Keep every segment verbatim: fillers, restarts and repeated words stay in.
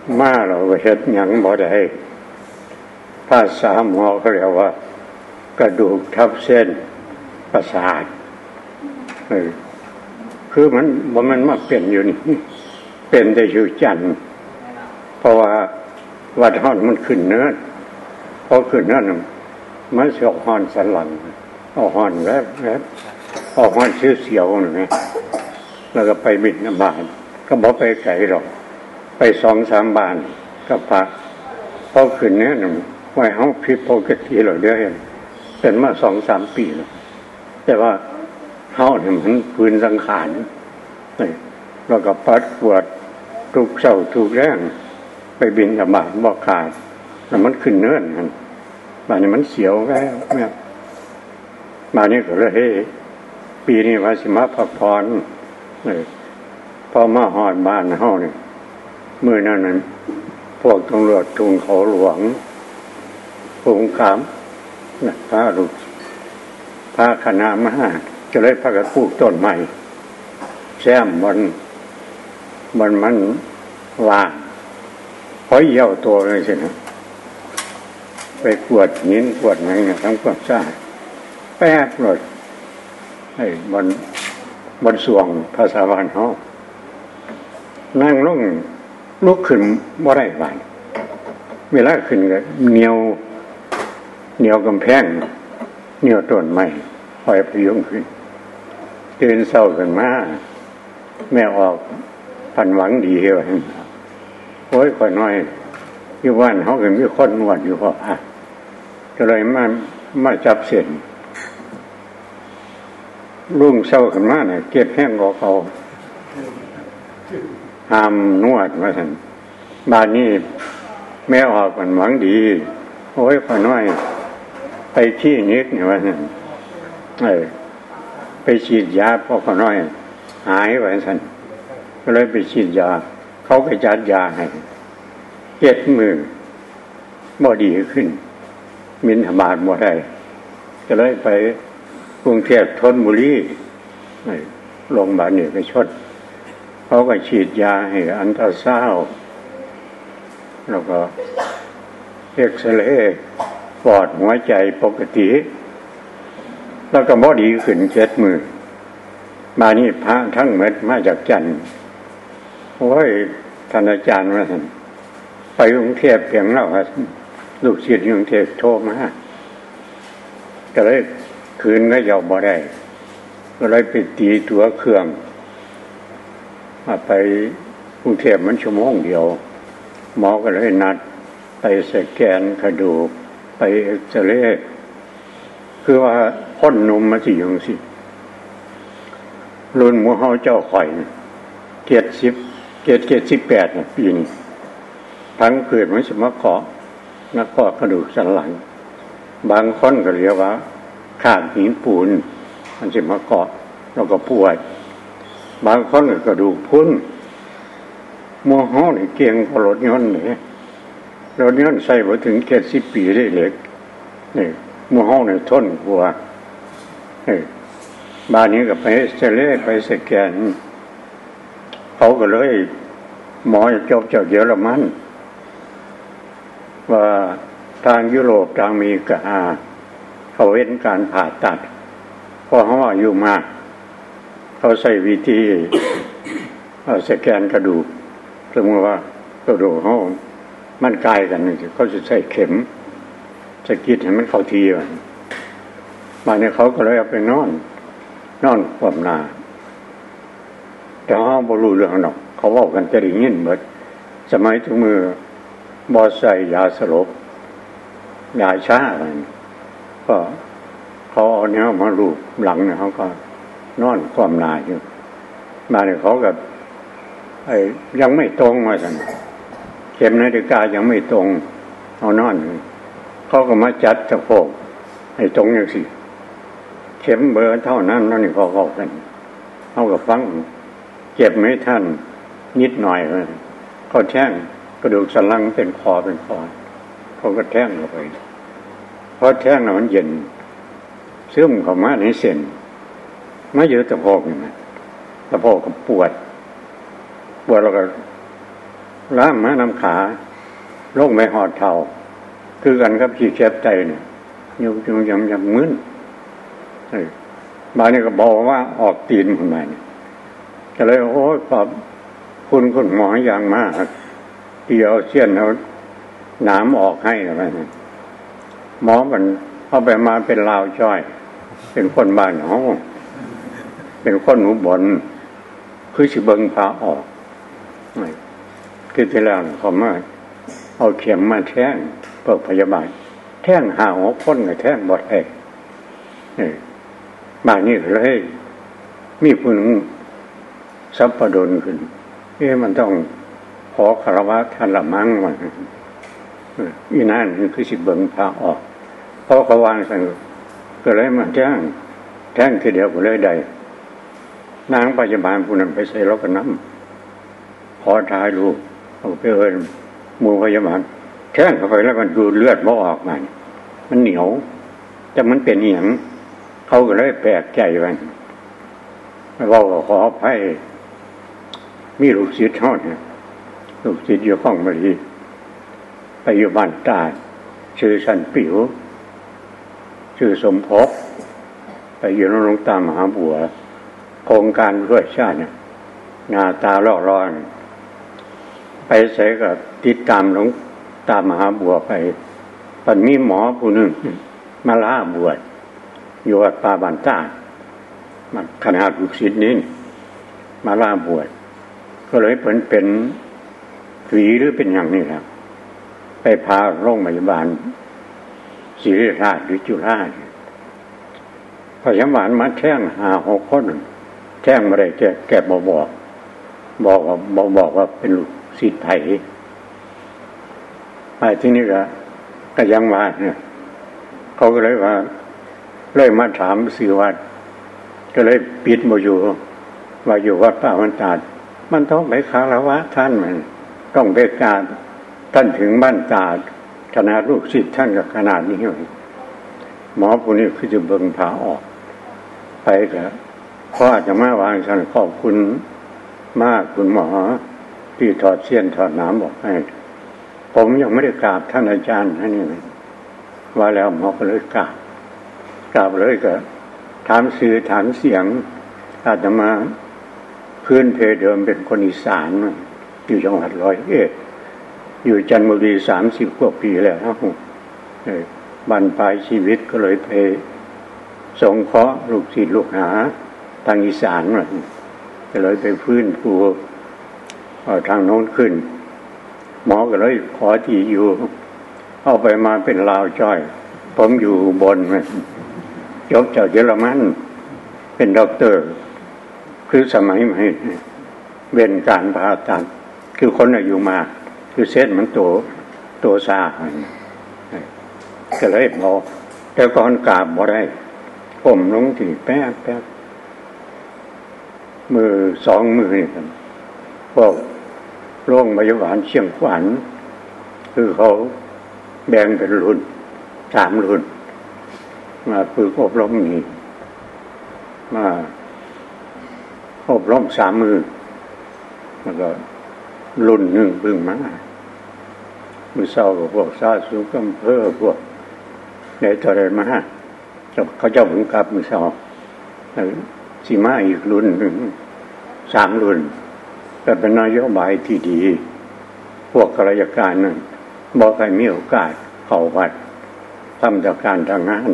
มาเราเฮ็ดหยังบ่ได้ภาษาหมอเขาเรียกว่ากระดูกทับเส้นประสาทเออคือมันบ่มันมาเป็นอยู่นี่เป็นได้อยู่จันทร์เพราะว่าวัดฮ้อนมันขึ้นเนินพอขึ้นเนินมันสิออกฮ้อนสันหลังออกฮ้อนแวบแวบออกฮ้อนเสียวๆนี่แล้วก็ไปบิณฑบาตก็บ่ไปไกลหรอกไป สองสาม บ้านก็พระพอขึ้นเนี่ยไว้เฮาผิดปกติแล้วเด้อเห็นเป็นมา สองสาม ปีแล้วแต่ว่าเฮาเนี่ยมันพื้นสังขารแล้วก็ปัดกวดทุกเช้าทุกแลงไปบิณฑบาตบ่ขาดแล้วมันขึ้นเนินนั่นบ้านนี้มันเสียวแว่แม่บ้านนี้ก็เลยเฮ้ปีนี้ว่าสิมาพักผ่อนเออพอมาฮอดบ้านเฮานี่มื้อนั้นนั้นพวกตำรวจทุ่งเขาหลวงภูมิขามนะพระลูกพระคณะมาจะเลยพากันปลูกต้นใหม่แซมบนบนมันว่างพอเหี่ยวตัวเลยสินะไปกวดหินกวดอะไรเนี่ยทั้งความสะอาดแป๊บหมดไอ้บนบนสวงภาษาบ้านเขานั่งลงลุกขึ้นบ่ได้บานเวลาขึ้นก็เหนียวเหนียวกำแพงเหนียวต้นไม้คอยพยุงขึ้นตื่นเช้าขึ้นมาแม่ออกพันหวังดีเฮว่าโอ้ยค่อยน้อยอยู่บ้านเขาก็มีคนนวดอยู่พออ่ะก็เลยมามาจับเส้นรุ่งเช้าขึ้นมาเนี่ยเก็บแห้งกว่าเขาห้ามนวดว่าซั่นบ้านนี้แม่ออกพันหวังดีโอ้ยค่อยน้อยไปที่นิกเนี่ยว่าซั่นเออไปฉีดยาพอค่อยน้อยหายว่าซั่นก็เลยไปฉีดยาเขาก็จัดยาให้เจ็ดมือบ่ดีขึ้นบิณฑบาตบ่ได้ก็เลยไปกรุงเทพธนบุรีโรงพยาบาลเอกชนเขาก็ฉีดยาให้อันตราซาวด์แล้วก็เอ็กซเรย์ปอดหัวใจปกติแล้วก็บ่ดีขึ้นเจ็ดมือมานี่พระทั้งหมดมาจากจันทร์โอ้ยท่านอาจารย์ว่าซั่นไปกรุงเทพเพียงแล้วลูกศิษย์กรุงเทพโทรมาก็เลยคืนก็ยอมบ่ได้ก็เลยไปตีตัวเครื่องมาไปกรุงเทพมันชั่วโมงเดียวหมอก็เลยนัดไปสแกนกระดูกไปเอ็กซเรย์คือว่าคนหนุ่มมาสิจังซี่รุ่นหมู่เฮาเจ้าข่อยเจ็ดสิบ เจ็ด เจ็ดสิบแปดน่ะปีนี้ทั้งเกิดมันสิมาเกาะนักเกาะกระดูกสันหลังบางคนก็เรียกว่าข้างหินปูนมันสิมาเกาะแล้วก็ปวดบางคนก็กระดูกพุ้นหมู่เฮานี่เก่งกว่ารถยนต์นี่รถยนต์ใช้บ่ถึงเจ็ดสิบปีได้เหล็กนี่หมู่เฮานี่ทนกว่าเอ้บ้านนี้ก็ไปเซเลไปสแกนเขาก็เลยหมอจบจากเยอรมันว่าทางยุโรปทางอเมริกาเขาเว้นการผ่าตัดเพราะเขาอายุมากเขาใช้วิธีสแกนกระดูกสมมติว่ากระดูกเขามันใกล้กันเขาจะใช้เข็มสะกิดให้มันเข้าทีมาเนี่ยเขาก็เลยเอาไปนอนนอนความหนาแต่เขาบ่รู้เรื่องหรอกเขาเว้ากันจะได้ยินหมดสมัยทุกมือบ่ใส่ยาสลบยาชาอะไรก็เขาเอาเนี้ยมาลูบหลังเนี่ยเขาก็นอนความหนาอยู่มาเนี่ยเขากับไอ้ยังไม่ตรงว่าซั่นเข็มนาฬิกายังไม่ตรงเอานอนเขาก็มาจัดสะโพกให้ตรงอย่างสิเข็มเบอร์เท่านั้นนั่นนี่เขาเข้ากันเขาก็ฟังเจ็บไม่ทันนิดหน่อยเลยเขาแท่งกระดูกสันหลังเป็นคอเป็นคอเขาก็แท่งเข้าไปเพราะแท่งน่ะมันเย็นซึมเข้ามาในเส้นไม่เยอะสะโพกนี่นะสะโพกก็ปวดปวดแล้วก็ล้ามมานำขาลงไม่หอดเท่าคือกันครับขี้แคบใจเนี่ยยมยมยำยำมึนบางนี่ก็บอกว่าออกตีนขึ้นมาเนี่ยก็เลยโอ้ยขอบคุณคุณหมออย่างมากที่เอาเสี้ยนเอาหนามออกให้อะไรนะหมอมันเอาไปมาเป็นลาวจ้อยเป็นคนบ้านเขาเป็นคนหนูบนคือสิเบิงพาออกคือที่แล้วเขามาเอาเข็มมาแท่งเปิดพยาบาลแท่งหาหัวคนกับแท่งบอดเอกบ้านนี้เลยมีผู้หนึ่งซับประดนขึ้นเอ๊ะมันต้องขอคารวะท่านละมั่งวันอีนั่นคือสิเบิงพาออกเพราะเขาวางสั่งก็เลยมาแท่งแท่งทีเดียวก็เลยได้นางพยาบาลผู้นั้นไปใส่รถกันน้ำขอทายดูเอาไปเอิญมูพยาบาลแท่งเข้าไปแล้วมันดูเลือดบ่ออกมามันเหนียวแต่มันเป็นเหนียงเขาก็เลยแปลกใจมันเราขอให้มีลูกศิษย์เท่าเนี่ยลูกศิษย์อยู่ข้องบริไปอยู่บ้านตาชื่อสันปิ๋วชื่อสมภพไปอยู่โรงตามหาบัวโครงการเพื่อชาติเนี่ยหน้าตาล่อร้อนไปใส่กับติดตามหลวงตามหาบัวไปปันมีหมอผู้หนึ่งมาล่าบวชอยู่วัดป่าบ้านตามันขนาดลูกศิษย์นี้มาล่าบวชก็เลยเป็นเป็นฝีหรือเป็นอย่างนี้ครับไปพาโรงพยาบาลศิริราชหรือจุฬาพยาบาลมาแท่งหาหกคนแท่งมาได้แกแกบอกบอกบอกว่าบอกบอกว่าเป็นลูกศิษย์ไผ่ไปที่นี่ก็ก็ยังว่าเนี่ยเขาก็เลยว่าเลยมาถามสื่อวัดก็เลยปิดมาอยู่ว่าอยู่วัดป่าวันตาดมันต้องไปคารวะท่านมันต้องไปกราบท่านถึงบ้านตาดขนาดลูกศิษย์ท่านกับขนาดนี้เลยหมอผู้นี้คือจะเบิ่งพาออกไปก็เพราะอาจจะมาวางฉันขอบคุณมากคุณหมอที่ถอดเสี้ยนถอดน้ำบอกให้ผมยังไม่ได้กราบท่านอาจารย์ท่านนี่ว่าแล้วหมอก็เลยกราบกราบเลยก็ถามสื่อถามเสียงอาจจะมาพื้นเพเดิมเป็นคนอีสานอยู่จังหวัดร้อยเอ็ดอยู่จันทบุรีสามสิบกว่าปีแล้วครับบรรปลายชีวิตก็เลยไปสงเคราะห์ลูกศิษย์ลูกหาทางอีสานมาก็เลยไปฟื้นฟูทางโน้นขึ้นหมอก็เลยขอที่อยู่เอาไปมาเป็นลาวจ้อยผมอยู่บนจบจากเยอรมันเป็นด็อกเตอร์คือสมัยใหม่เว้นการผ่าตัดคือคนอายุมากคือเส้นมันโตโตซาก็เลยบอกแต่ก่อนกราบบ่ได้ผมลงที่แป๊บแป๊บมือสองมือนี่ครับพวกโรงพยาบาลเชียงขวัญคือเขาแบ่งเป็นรุ่นสามรุ่นมาฝึกอบรมนี่มาอบรมสามมือแล้วก็รุ่นหนึ่งเพิ่งมามือเศร้ากับพวกซาสุกัมเพอพวกในทะเลมาเขาเจ้าผมกลับมือเศร้าสีมาอีกรุ่นหนึ่งสามรุ่นแต่เป็นนโยบายที่ดีพวกข้าราชการนั้นบอกให้มีโอกาสเข้าวัดทำจากการทางงาน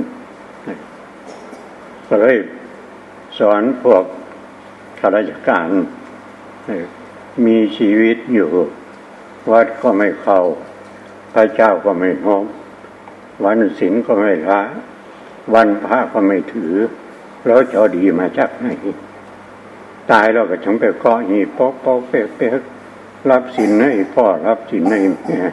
ก็เลยสอนพวกข้าราชการมีชีวิตอยู่วัดก็ไม่เข้าพระเจ้าก็ไม่น้อมวันศีลก็ไม่ละวันพระก็ไม่ถือแล้วจะดีมาจากไหนตายแล้วก็ฉันไปเกาะหีปอกปอกเป๊ะเป๊ะรับศีลให้พ่อรับศีลให้แม่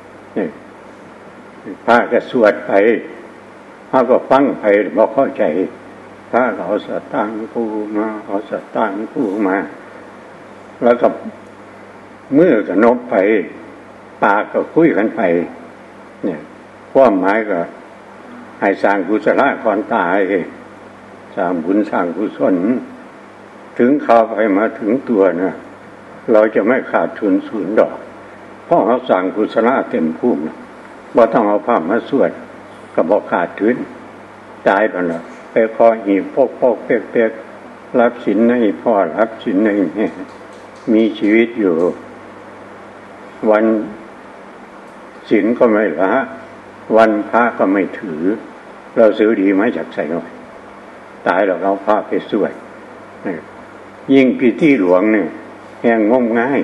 พระก็สวดไปพระก็ฟังไปบอกเข้าใจพระเขาสตางค์กูมาเขาสตางค์กูมาแล้วกับมือก็นบไปปากก็คุยกันไปเนี่ยความหมายก็ให้สร้างกุศลก่อนตายสร้างบุญสร้างกุศลถึงเข้าไปมาถึงตัวนะเราจะไม่ขาดทุนศูนย์ดอกพ่อเขาสั่งกุศลเต็มภูมิบ่ต้องเอาผ้ามาสวดก็บ่ขาดทุนตายไปแล้วไปคอหีบพกพกเป๊กๆรับศีลในพ่อรับศีลในแม่มีชีวิตอยู่วันศีลก็ไม่ละวันพระก็ไม่ถือเราซื้อดีไหมจากใส่หน่อยตายแล้วเอาพระไปสวดยิ่งพิธีหลวงเนี่ยแห่งงมง่าย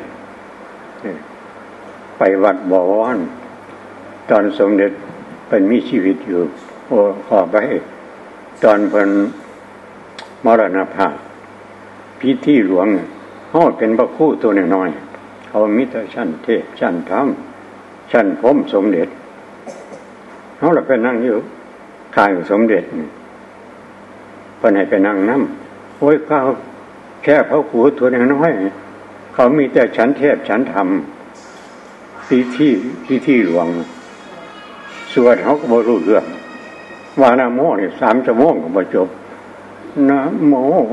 ไปวัดบวรตอนสมเด็จเป็นมีชีวิตอยู่โอ้ขอไปตอนเป็นมรณภาพพิธีหลวงเขาเป็นพระครูตัวน้อยๆเขามิตรชั้นเทพชั้นธรรมชั้นพรหมสมเด็จเขาเราไปนั่งอยู่ข้างสมเด็จเพิ่นให้ไปนั่งน้ำโอ้ยเขาแค่พระครูตัวน้อยๆเขามีแต่ชั้นเทพชั้นธรรมพิธีพิธีหลวงสวดเขาก็บ่รู้เรื่องว่านะโมนี่สามชั่วโมงก็บ่จบนะโม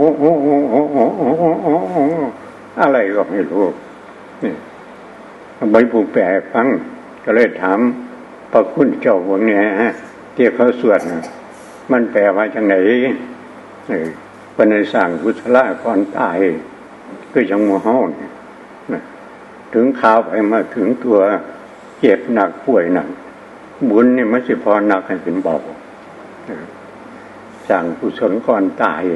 อะไรก็ไม่รู้นี่ใบผู้แปลฟังก็เลยถามพระคุณเจ้าพวกนี้ฮะที่เขาสวดนะมันแปลว่าจังไหนเออเป็นในสร้างกุศลก่อนตายคือจังหมู่เฮานี่ถึงข่าวไปมาถึงตัวเจ็บหนักป่วยหนักบุญนี่มันสิพอหนักให้เป็นเบาสร้างกุศลก่อนตาย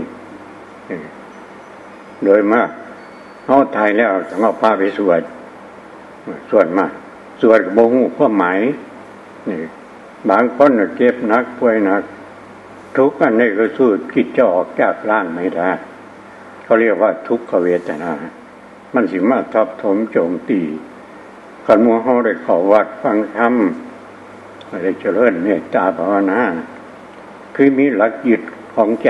โดยมากเขาตายแล้วต้องเอาพาไปสวดสวดมาสวดกับโบหูความหมายนี่บางคนเจ็บหนักป่วยหนักทุกข์อันนี้ก็สู้คิดจะออกจากร่างไม่ได้เขาเรียกว่าทุกขเวทนามันสิมาทับถมโจมตีขันมัวเขาได้เข้าวัดฟังธรรมได้เจริญเมตตาภาวนาคือมีหลักยึดของใจ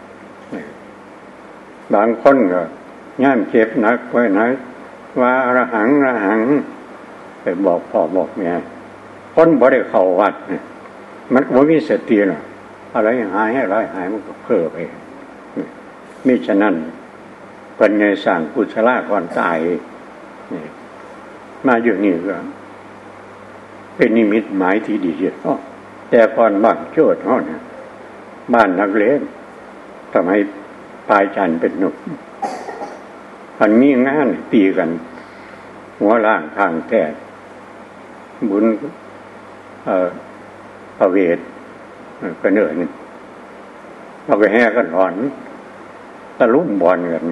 บางคนก็ย่ามเจ็บหนักป่วยหนักว่าอรหังอรหังไปบอกพ่อบอกแม่คนบ่ได้เข้าวัดมันก็บ่มีสติหรอกอะไรหายอะไรหายมันก็เพ้อไปมิฉะนั้นเป็นไงสั่งกุศลก่อนตายมาอยู่นี่ก็เป็นนิมิตหมายที่ดีเยอะแต่ก่อนบ้านโจทย์เขาเนี่ยบ้านนักเลงทำให้ปลายจันเป็นหนุ่มอันมีงานตีกันหัวล่างทางแท้บุญเอ่อพระเวทก็เนินเราไปแห่กันหอนตะลุ่มบอลกัน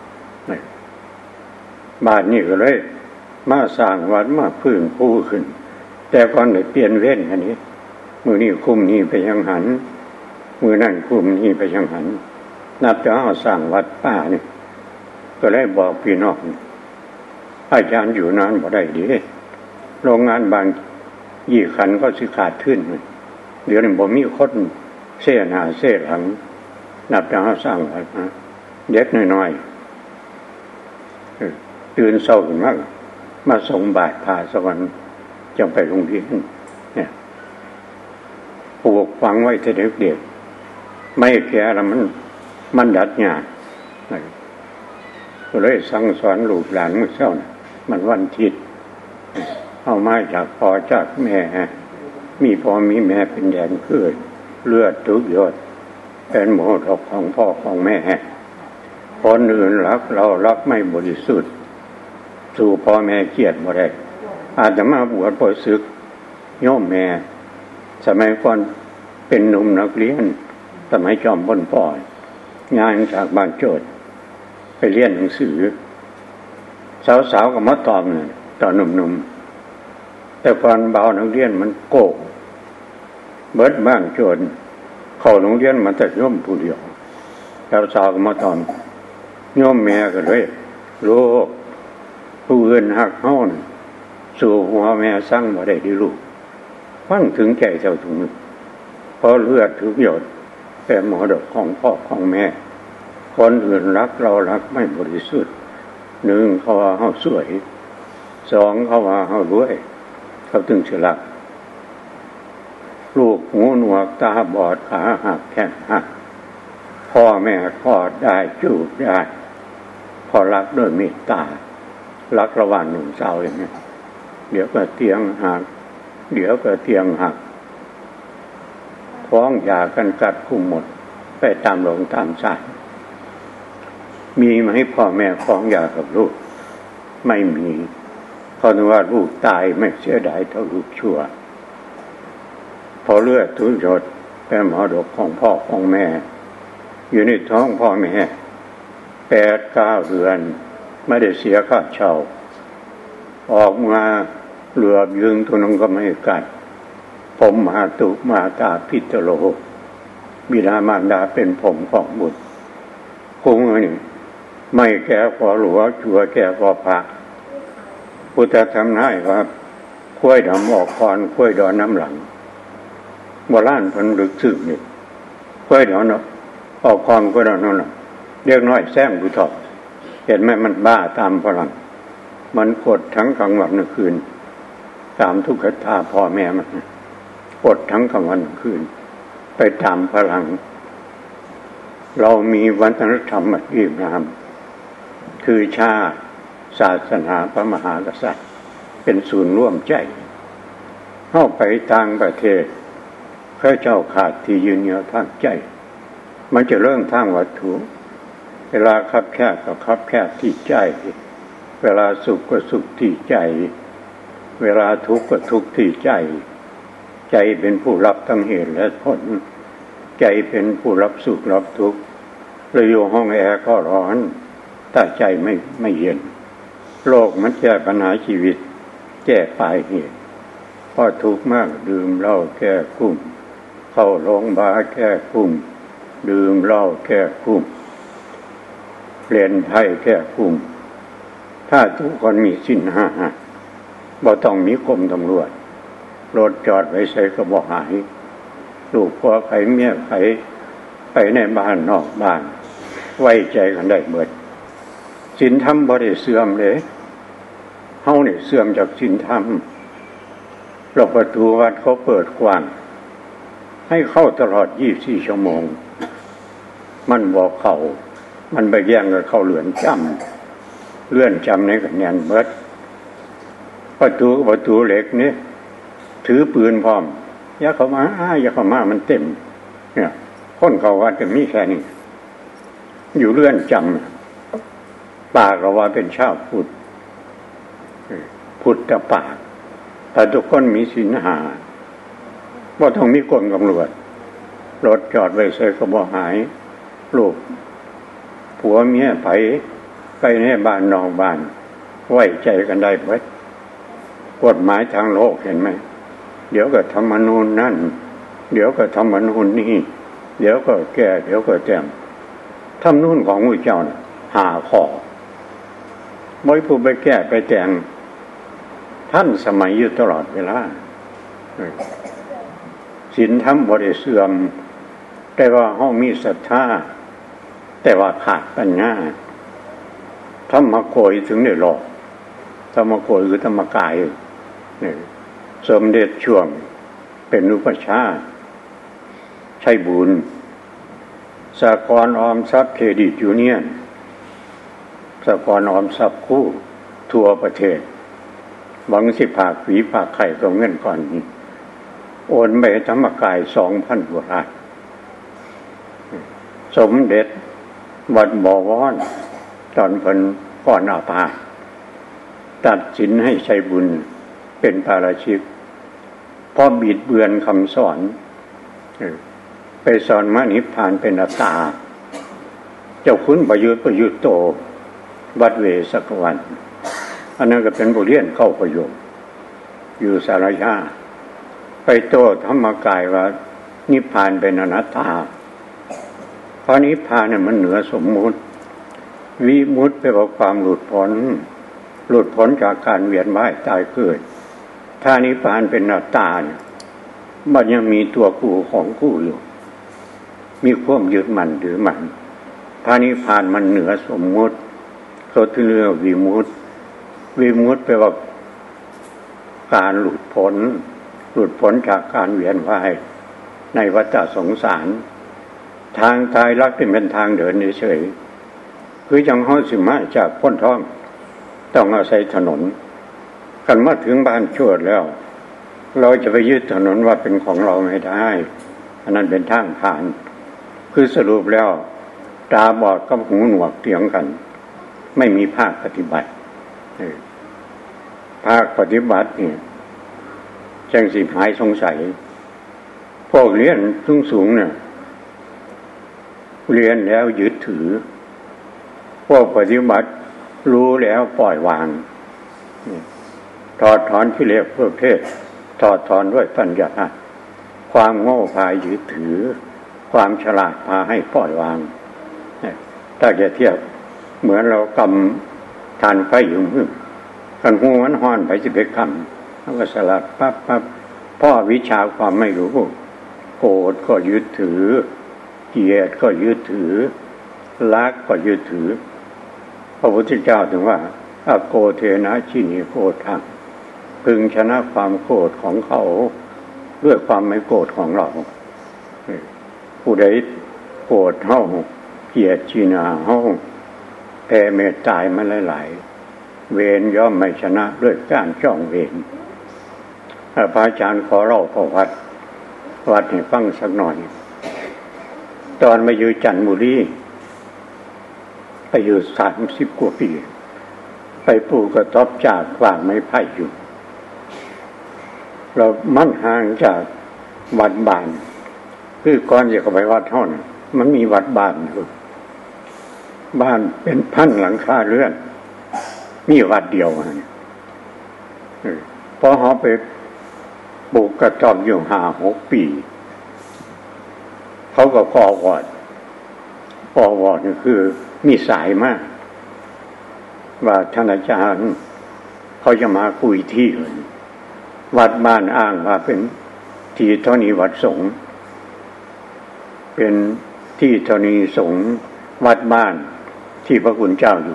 บ้านนี่ก็เลยมาสร้างวัดมาพื้นผู้ขึ้นแต่ก่อนเลยเปลี่ยนเว้นอันนี้มือนี่คุมนี่ไปยังหันมือนั่นคุมนี่ไปยังหันนับจะเอาสร้างวัดป่านี่ก็เลยบอกพี่น้องอาจารย์อยู่นานบ่ได้ดีโรงงานบางยี่ขันก็สิขาดขึ้นเดี๋ยวนี้บ่มีคนเสียหน้าเสียหลังนับจะเอาสร้างวัดนะเด็กน้อยๆตื่นเช้าขึ้นมามาส่งบาตรพาสวรรค์จะไปโรงเรียนเนี่ยปลูกฝังไว้แต่เด็กๆไม่แก่แล้วมันมันดัดหยาดก็เลยสั่งสอนลูกหลานเมื่อเช้านะมันวันทิศเอามาจากพ่อจากแม่มีพ่อมีแม่เป็นแดนเกิดเลือดทุกหยดเป็นโมดอกของพ่อของแม่คนอื่นรักเรารักไม่บริสุทธิ์สู่พ่อแม่เกลียดบ่ได้อาจจะมาบวชปล่อยศึกโยมแม่สมัยก่อนเป็นหนุ่มนักเรียนสมัยจอมพลปอยงานจากบ้านโจทย์ไปเรียนหนังสือสาวๆก็มาตอบเนี่ยตอนหนุ่มๆแต่ก่อนเบานักเรียนมันโกกเบิดบ้านโจทย์เข้าโรงเรียนมาแต่โยมผู้เดียวสาวๆก็มาตอบโยมแม่ก็เลยลูกผู้อื่นหักเฮาสู่หัวแม่สั่งบ่ได้ดิลูกฟังถึงใจเจ้าถุงเพราะเลือดถึงหยดแต่หมอดอกของพ่อของแม่คนอื่นรักเรารักไม่บริสุทธิ์หนึ่งเขาว่าเฮาสวยสองเขาว่าเฮารวยเขาถึงสิรักลูกหูหนวกตาบอดขาหักแขนหักพ่อแม่กอดได้จูบได้พอรักด้วยเมตตารักระหว่างหนุ่มสาวอย่างนี้เดี๋ยวก็เตียงหักเดี๋ยวก็เตียงหักฟ้องหย่ากันกัดกุมหมดไปตามหลงตามศาลมีไหมพ่อแม่ฟ้องหย่ากับลูกไม่มีเพราะว่าลูกตายไม่เสียดายเท่าลูกชั่วพอเลือดทุนหยดเป็นมรดกของพ่อของแม่อยู่ในท้องพ่อแม่แปดเก้าเดือนไม่ได้เสียค่าเช่าออกมาเหลือบยึงตัวนึงก็ไม่กัดผมมาตุมาตาพิตโลบิดามารดาเป็นผมของบุตรคุ้งนี่ไม่แก่พอหลวงชัวแก่พอพระพุทธธรรมนายว่าคุ้ยดำออกก่อนคุ้ยดอนน้ำหลังโบราณพันลึกซึ้งนี่คุ้ยดอนออกก่อนคุ้ยดอนน้ำหลังเรียกน้อยแซงบุตรเห็นไหมมันบ้าตามพลังมันกดทั้งกลางวันกลางคืนตามทุกขตาพ่อแม่มันกดทั้งกลางวันกลางคืนไปตามพลังเรามีวัฒนธรรมอันดีงามคือชาติศาสนาพระมหากษัตริย์เป็นศูนย์ร่วมใจเข้าไปต่างประเทศพระเจ้าขาดที่ยืนเหนี่ยวทางใจมันจะเริ่มทางวัตถุเวลาคับแคบก็คับแคบที่ใจเวลาสุขก็สุขที่ใจเวลาทุกข์ก็ทุกข์ที่ใจใจเป็นผู้รับทั้งเหตุและผลใจเป็นผู้รับสุขรับทุกข์เราอยู่ห้องแอร์ก็ร้อนแต่ใจไม่ไม่เย็นโลกมันแก้ปัญหาชีวิตแก้ปลายเหตุพอทุกข์มากดื่มเหล้าแก้กลุ่มเข้าโรงพยาบาลแก้กลุ่มดื่มเหล้าแก้กลุ่มเล่นไพ่แก้กลุ่มถ้าทุกคนมีศีลห้าบ่ต้องมีกรมตำรวจรถจอดไว้ใส่ก็บ่หายลูกพ่อใครเมียใครไปในบ้านนอกบ้านไว้ใจกันได้เบิดศีลธรรมบ่ได้เสื่อมเลยเฮานี่เสื่อมจากศีลธรรมเราประตูวัดเขาเปิดกว้างให้เข้าตลอดยี่สิบสี่ชั่วโมงมันบ่เข้ามันไปแย่งกับเข้าเรือนจำเลื่อนจำในกันแนนเบิดประตูประตูเหล็กนี่ถือปืนพร้อมอย่าเข้ามาอย่าเข้ามามันเต็มเนี่ยคนเขาวัดจะมีแค่นี้อยู่เลื่อนจำปากเราว่าเป็นชาวพุทธพุทธปากแต่ทุกคนมีศีลห้าว่าต้องมีกฎตำรวจรถจอดไว้ใส่ก็บ่หายลูกผัวเมียไปไปในบ้านนอกบ้านไว้ใจกันได้เบิดกฎหมายทางโลกเห็นไหมเดี๋ยวก็ธรรมนูญนั่นเดี๋ยวก็ธรรมนูญนี่เดี๋ยวก็แก้เดี๋ยวก็แต้มธรรมนูญของพระเจ้าน่ะหาข้อบ่ให้ผู้ไปแก้ไปแต่งท่านสมัยอยู่ตลอดเวลาศีลธรรมบ่ได้เสื่อมแต่ว่าเฮามีศรัทธาแต่ว่าขาดปัญญาธรรมโกยถึงได้หลอกธรรมโกยคือธรรมกายนี่สมเด็จช่วงเป็นอุปชฌาย์ใช้บุญสหกรณ์ออมทรัพย์เครดิตยูเนียนสหกรณ์ออมทรัพย์คู่ทั่วประเทศหวังสิภาคฝีภาคไข่ตรงเงินก่อนนี้โอนไปธรรมกายสองพันกว่าล้านสมเด็จวัดบวรตอนเพิ่นก่อนอาพาธตัดสินให้ใช้บุญเป็นปาราชิกเพราะบิดเบือนคำสอนไปสอนมานิพพานเป็นอัตตาเจ้าคุณประยุทธ์ประยุทธ์โตวัดเวสักวันอันนั้นก็เป็นบทเรียนเข้าประโยชน์อยู่สารยาไปโตธรรมกายว่านิพพานเป็นอนัตตาเพราะนิพพานเนี่ยมันเหนือสมมุติวิมุตติแปลว่าความหลุดพ้นหลุดพ้นจากการเวียนว่ายตายเกิดถ้านิพพานเป็นอนัตตาเนี่ยมันยังมีตัวกูของกูอยู่มีความยึดมั่นถือมั่นพระนิพพานมันเหนือสมมุติเขาที่เรียกวิมุตติวิมุตติแปลว่าการหลุดพ้นหลุดพ้นจากการเวียนว่ายในวัฏสงสารทางตายรักเป็นทางเดินเฉยๆคือจังห้อสิมาจากพ้นท้องต้องอาศัยถนนกันมาถึงบ้านโชดแล้วเราจะไปยึดถนนว่าเป็นของเราไม่ได้อันนั้นเป็นทางผ่านคือสรุปแล้วตาบอดกับหูหนวกเถียงกันไม่มีภาคปฏิบัติภาคปฏิบัติเนี่ยจังสิหายสงสัยพวกเรียนสูงสูงเนี่ยเรียนแล้วยึดถือพวกปฏิบัติรู้แล้วปล่อยวางถอดถอนกิเลสพวกเทศถอดถอนด้วยปัญญาความโง่พายึดถือความฉลาดพาให้ปล่อยวางถ้าจะเทียบเหมือนเรากำทานไฟอยู่มือกันหูมันห้อนไปสิบเอ็ดคำแล้วก็สลัดปั๊บปั๊บพ่อวิชาความไม่รู้โกรธก็ยึดถือเกลียดก็ยึดถือรักก็ยึดถือพระพุทธเจ้าถึงว่าอโกเทนะชินิโกทังพึงชนะความโกรธของเขาด้วยความไม่โกรธของเราผู้ใดโกรธเฮาเกลียดชินาเฮาแผ่เมตตามาหลายๆเวรย่อมไม่ชนะด้วยการจ้องเวรพระอาจารย์ขอเล่าประวัติวัดให้ฟังสักหน่อยตอนมาอยู่จันทบุรีไปอยู่สามสิบกว่าปีไปปลูกกระต๊อบจากวางไม้ไผ่อยู่เรามั่นห่างจากวัดบ้านคือก่อนจะเข้าไปวัดเท่านั้นมันมีวัดบ้านอยู่บ้านเป็นพันหลังคาเรือนมีวัดเดียวนะพอเขาไปปลูกกระต๊อบอยู่ห้าหกปีเขาก็ก่อวอดก่อวอดนี่คือมีสายมากว่าท่านอาจารย์เขาจะมาคุยที่วัดบ้านอ้างว่าเป็นที่ธรณีวัดสงฆ์เป็นที่ธรณีสงฆ์วัดบ้านที่พระคุณเจ้าอยู่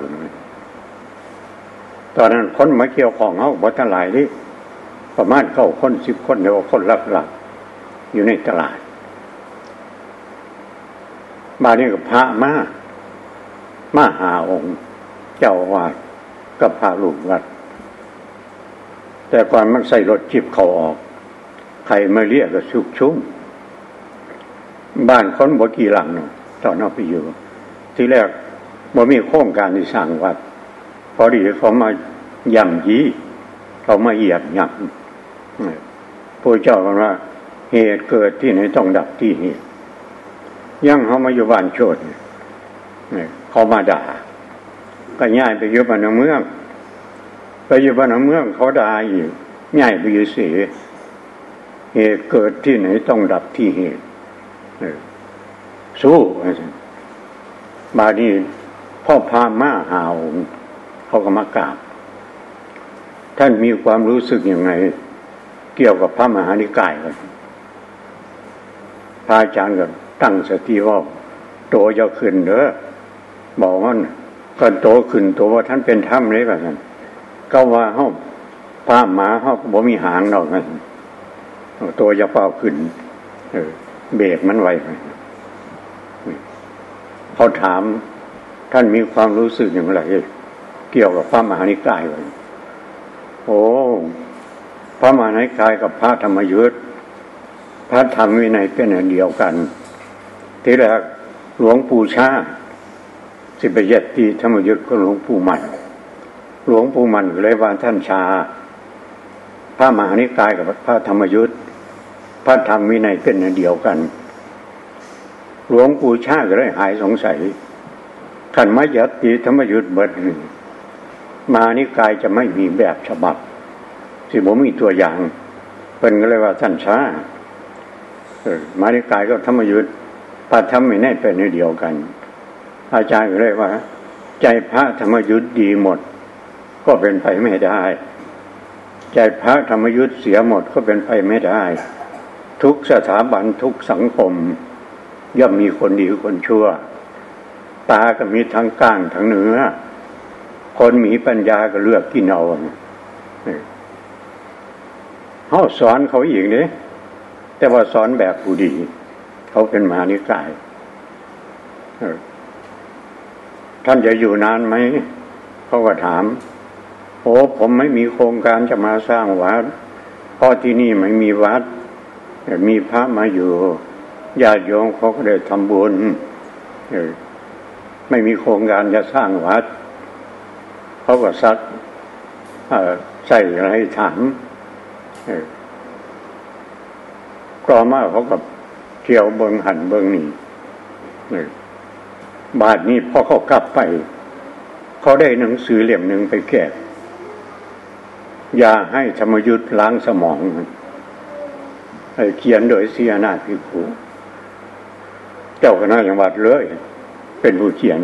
ตอนนั้นคนมาเกี่ยวของเขาวัดทั้งหลายนี่ประมาณเก้าคนสิบคนเดียวคนหลักๆอยู่ในตลาดมาเนี่ยกับพระมามาหาองค์เจ้าวาดกับพระลูกวัดแต่ก่อนมันใส่รถจิบเขาออกใครมาเรียกก็ชุกชุ่มบ้านคนบ่กี่หลังเนาะตอนเอาไปอยู่ที่แรกบ่มีโครงการที่สร้างวัดพอดีเขามาย่ำยีเขามาเหยียบย่ำพระเจ้าบอกว่าเหตุเกิดที่ไหนต้องดับที่นี่ยังเขามาอยู่บ้านโชดเขามาด่าก็ย้ายไปอยู่บ้านเมืองไปอยู่บ้านเมืองเขาด่าอยู่ย้ายไปอยู่เสียเหตุเกิดที่ไหนต้องดับที่เหตุสู้บาดนี้พ่อพามาหาวเขาก็มากราบท่านมีความรู้สึกยังไงเกี่ยวกับพระมหานิกายกันพระอาจารย์ก็ตั้งสติว่าโตจะขึ้นเด้อบอกว่าก็โตขึ้นตัวว่าท่านเป็นถ้ำเลยแบบนั้นก็ว่าเฮาพระหมาเฮาบ่มีหางดอกนั้นตัวจะเฝ้าขึ้นเออเบรกมันไว้เขาถามท่านมีความรู้สึกอย่างไรเกี่ยวกับพระมหานิกายเลยโอ้พระมหานิกายกับพระธรรมยุทธพระธรรมวินัยเป็นอันเดียวกันทีแรกหลวงปู่ชาสิบเจ็ดปีธรรมยุทธก็หลวงปู่มันหลวงปู่มันก็เลยว่าท่านชาพระมหานิกายกับพระธรรมยุทธพระธรรมวินัยเป็นอันเดียวกันหลวงปู่ชาก็เลยหายสงสัยขันมายัตติธรรมยุทธเบิดหนึ่งมหานิกายจะไม่มีแบบฉบับสิบ่มีตัวอย่างเป็นก็เลยว่าท่านชาเออมหานิกายก็ธรรมยุทธพระธรรมวินัยเป็นอันเดียวกันอาจารย์ก็เลยว่าใจพระธรรมยุทธดีหมดก็เป็นไปไม่ได้ใจพระธรรมยุทธเสียหมดก็เป็นไปไม่ได้ทุกสถาบันทุกสังคมย่อมมีคนดีคนชั่วตาก็มีทั้งก้างทั้งเนื้อคนมีปัญญาก็เลือกกินเอาเขาสอนเขาอีกเนี่ยแต่ว่าสอนแบบผู้ดีเขาเป็นมหานิกายท่านจะอยู่นานไหมเขาก็ถามโอ้ผมไม่มีโครงการจะมาสร้างวัดเพราะที่นี่ไม่มีวัดแต่มีพระมาอยู่ญาติโยมเขาก็ได้ทำบุญไม่มีโครงการจะสร้างวัดเขาก็ซักใส่อะไรถามกรอมาเขากับเที่ยวเบิงหันเบิงนี่บาทนี้พอเขากลับไปเขาได้หนังสือเล่มหนึ่งไปแก้อย่าให้ธรรมยุทธ์ล้างสมองเขียนโดยเสียนาภิกขุเจ้าคณะจังหวัดเลยเป็นผู้เขียน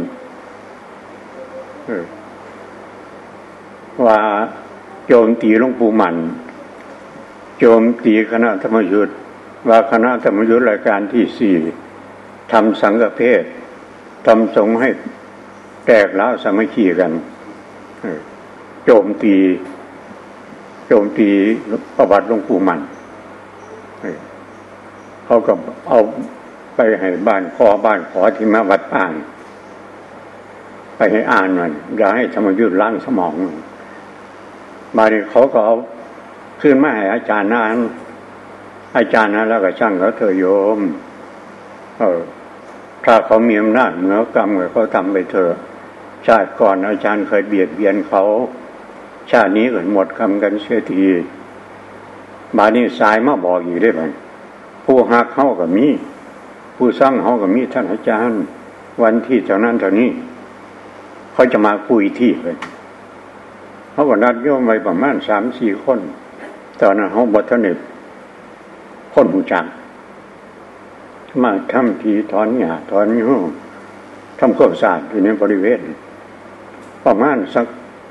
ว่าโจมตีหลวงปู่มันโจมตีคณะธรรมยุทธ์ว่าคณะธรรมยุทธ์รายการที่สี่ทำสังฆเพศทำสงฆ์ให้แตกแล้วสามัคคีกันโจมตีโจมตีประวัติหลวงปู่มันเขาก็เอาไปให้บ้านขอบ้านขอที่มาวัดป่างไปให้อ่านมันอย่าให้ธรรมยุทธ์ล้างสมองมาเนี่ยเขาก็เอาขึ้นมาให้อาจารย์นั้นอาจารย์นั้นแล้วก็ช่างเขาเถอะโยมเออถ้าเขามีอำนาจเหนือกรรมเขาทำไปเถอะชาติก่อนอาจารย์เคยเบียดเบียนเขาชาตินี้ก็หมดกรรมกันเสียทีมานี่สายมาบอกอยู่ได้ไหมผู้หักเขาก็มีผู้สร้างเขาก็มีท่านอาจารย์วันที่เท่านั้นเท่านี้เขาจะมาคุยที่เลยเขาก็นัดโยมไปประมาณสามสี่คนตอนนั้นเขาบทเทนิบคนหูจักมาทำทีถอนหญ้าถอนหญ้าทำความสะอาดอยู่ในบริเวณประมาณสัก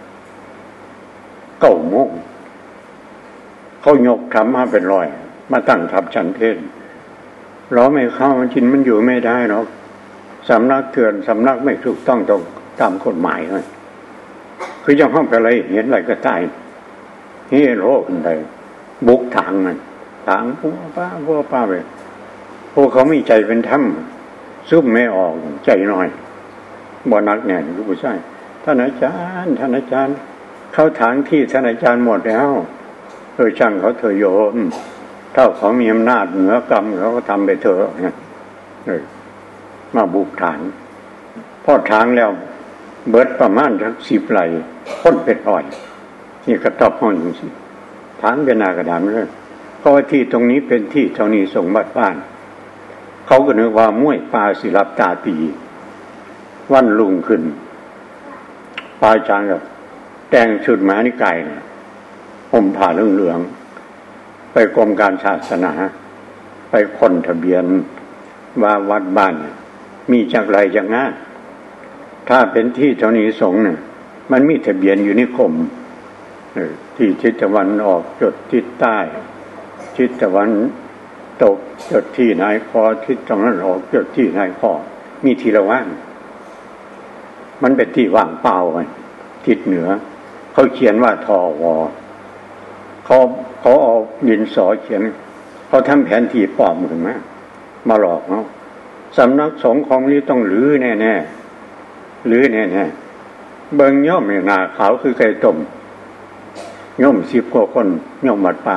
เก้าโมงเขายกทำมาเป็นร้อยมาตั้งทับฉันเพศเราไม่เข้ามันจินมันอยู่ไม่ได้หรอกสำนักเถื่อนสำนักไม่ถูกต้องต้องตามกฎหมายเลยคือจะห้องไปอะไรเห็นอะไรก็ตายเฮ้โลกอะไรบุกทางมันทางพวกป้าพวกป้าไปพวกเขาไม่ใจเป็นถ้ำซุ่มไม่ออกใจหน่อยบ่นักแน่นรู้ใช่ท่านอาจารย์ท่านอาจารย์เข้าทางที่ท่านอาจารย์หมดแล้วโดยช่างเขาเถอะโยมถ้าเขามีอำนาจเหนือกรรมเขาก็ทำไปเถอะเนี่ยมาบุกฐานพอทางแล้วเบิดประมาณสักสิบไหลพ้นเป็ดอ่อยนี่กระตอบห้องอยู่สิทางเป็นนากระดานเลยเพราะว่าที่ตรงนี้เป็นที่เท่านี้ส่งบัดบ้านเขาก็นึกว่าม้วยปลาศิลับตาตีวันลุ่งขึ้นปลาจางกับแต่งชุดม้านิไก่ห่มผ้าเหลืองๆไปกรมการศาสนาไปค้นทะเบียนว่าวัดบ้านมีจากไรจากงานถ้าเป็นที่เท่านี้สงฆ์เนี่ยมันมีทะเบียนอยู่นิคมที่ทิศตะวันออกจดทิศใต้ทิศตะวันตกจดที่นายคอทิศตะวันออกจดที่นายคอมีทีละว่างมันเป็นที่ว่างเปล่าไงทิศเหนือเขาเขียนว่าทอวอเขาเขาเอาดินสอเขียนเขาทำแผนที่ปลอมขึ้นมามาหลอกเขาสำนักสงฆ์ของนี้ต้องลื้อแน่ๆลื้อแน่ๆเบิ่งย่อมอย่างนาขาวคือไก่ต้มย่อมสิบกว่าคนย่อมบัดป่า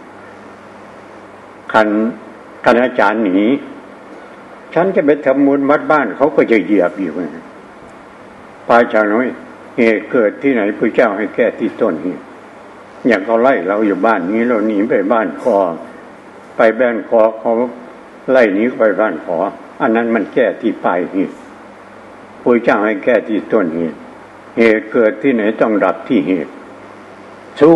คันคณอาจารย์หนีฉันจะไปทำบุญวัดบ้านเขาก็จะเหยียบอยู่พระอาจารย์น้อยเหตุเกิดที่ไหนพระเจ้าให้แก้ที่ต้นนี่อย่างเขาไล่เราอยู่บ้านนี้เราหนีไปบ้านคอไปบ้านคอเขาไล่หนีไปบ้านขออันนั้นมันแก้ที่ปลายนี่พระเจ้าให้แก้ที่ต้นนี่เหตุเกิดที่ไหนต้องดับที่เหตุสู้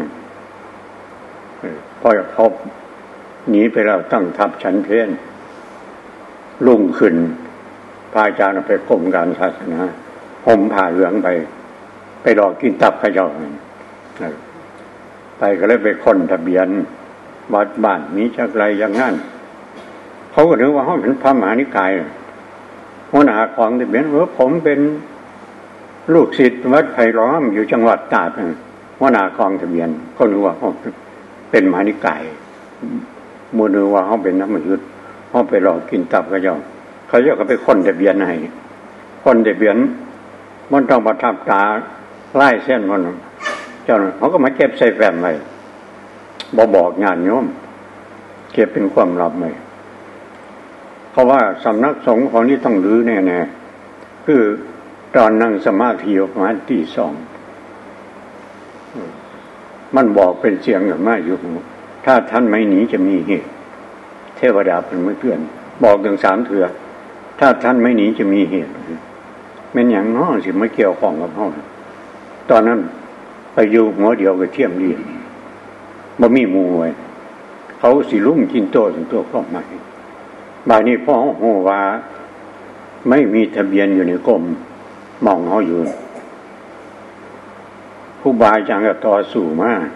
พอเขาหนีไปแล้วตั้งทัพชั้นเพลนลุ่งขึ้นพระอาจารย์ไปกรมการศาสนาห่มผ้าเหลืองไปไปรอกินตับขย่อไปก็เลยไปค้นทะเบียนวัดบ้านนี้จากไรอย่างนั้นเขาก็นึกว่าเขาเป็นพระมหานิกายหัวหน้าของทะเบียนว่าผมเป็นลูกศิษย์วัดไผ่ล้อมอยู่จังหวัดตราดหัวหน้าของทะเบียนก็นึกว่าเขาเป็นมหานิกายมูนึกว่าเขาเป็นนักมยุทธ์เขาไปรอกินตับขย่อเขาจะก็ไปค้นทะเบียนให้ค้นทะเบียนมันต้องประทับตาไล่เส้นมันเจ้าเขาก็มาเก็บใส่แฟ้มไว้บ่บอกญาติโยมเก็บเป็นความลับไว้เพราะว่าสำนักสงฆ์ของนี้ต้องรื้อแน่ๆคือตอนนั่งสมาธิประมาณตีสองมันบอกเป็นเสียงอย่างมากอยู่ถ้าท่านไม่หนีจะมีเหตุเทวดาเป็นเพื่อนบอกถึงสามเถื่อถ้าท่านไม่หนีจะมีเหตุแม้นอย่างน้อยสิไม่เกี่ยวข้องกับห้องตอนนั้นไปอยู่หัวเดียวกับเทียมเรียนบ่มีหมู่ไว้เขาสิลุ่มกินโตถึงตัวข้องใหม่บายนี้พ่อโหว่าไม่มีทะเบียนอยู่ในกรมมองเขาอยู่ผู้บายจังกับต่อสู้มาก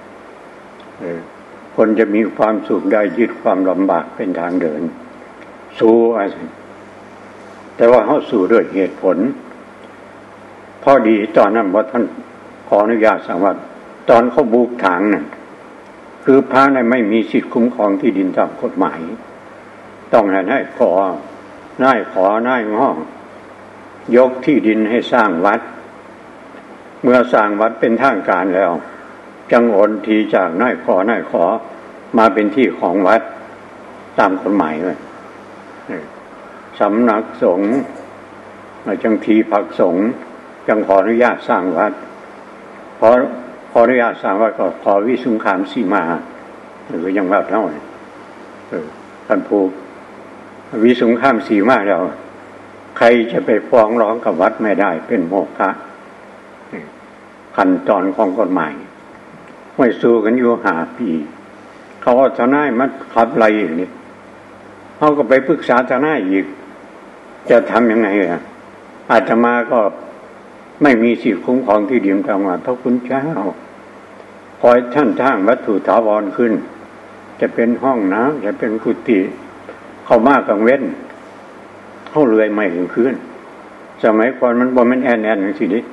คนจะมีความสุขได้ยึดความลำบากเป็นทางเดินสู้อะไรแต่ว่าเขาสู้ด้วยเหตุผลพอดีตอนนั้นว่าท่านขออนุญาตสั่งว่าตอนเขาบุกถางน่ะคือพระเนี่ยไม่มีสิทธิ์คุ้มครองที่ดินตามกฎหมายต้องให้ให้ขอนายขอนายง้อยกที่ดินให้สร้างวัดเมื่อสร้างวัดเป็นทางการแล้วจังโอนทีจากนายขอนายขอมาเป็นที่ของวัดตามกฎหมายเลยสำนักสงฆ์จังทีผักสงฆ์จังขออนุญาตสร้างวัดพอขออนุญาตสร้างวัดก็ขอวิสุงขามสีมาหรือยังว่าเท่าไหร่ท่านผู้วิสุงขามสีมาแล้วใครจะไปฟ้องร้องกับวัดไม่ได้เป็นโมฆะขั้นตอนของกฎหมายไม่สู้กันอยู่ห้าปีเขาเอาทนายมาขับไล่อย่างนี้เขาก็ไปปรึกษาทนายอีกจะทำยังไงอ่ะอาตมาก็ไม่มีสิทธิ์คุ้มครองที่ดินทางวัดพระคุณเจ้าพอท่านสร้างวัตถุถาวรขึ้นจะเป็นห้องน้ำจะเป็นกุฏิเข้ามากังเว้นเข้าเลื่อยใหม่ขึ้นสมัยก่อนมันบ่มันแอนแอนอย่างสิดิ